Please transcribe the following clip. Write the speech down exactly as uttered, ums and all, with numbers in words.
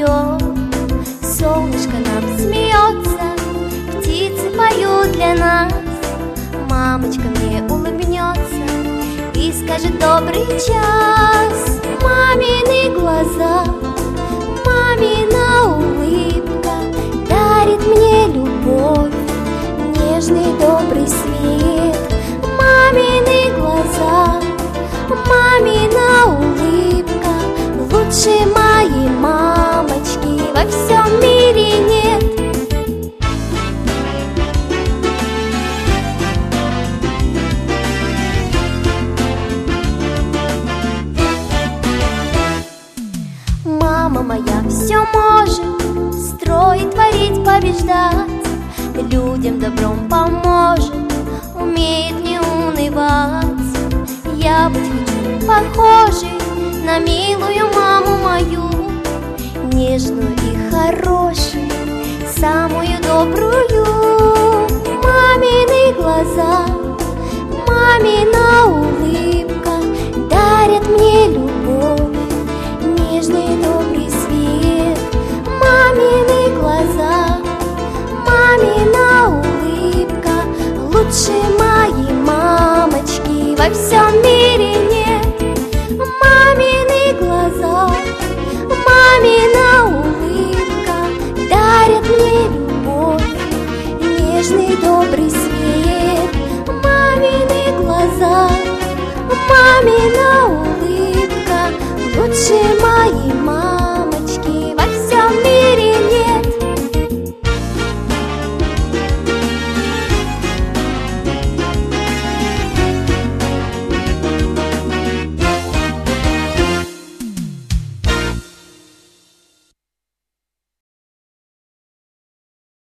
цветет, солнышко нам смеется, птицы поют для нас. Мамочка мне улыбнется и скажет добрый час. Мамины глаза, мамина улыбка дарит мне любовь, нежный добрый свет. Мамины глаза, мамина улыбка, лучше моей мамочки во всем мире нет. Мама моя все может, строить, творить, побеждать, людям добром поможет, умеет не унывать. Я быть хочу похожей на милую маму мою, нежную и хорошую, самую добрую. Мамины глаза, мамина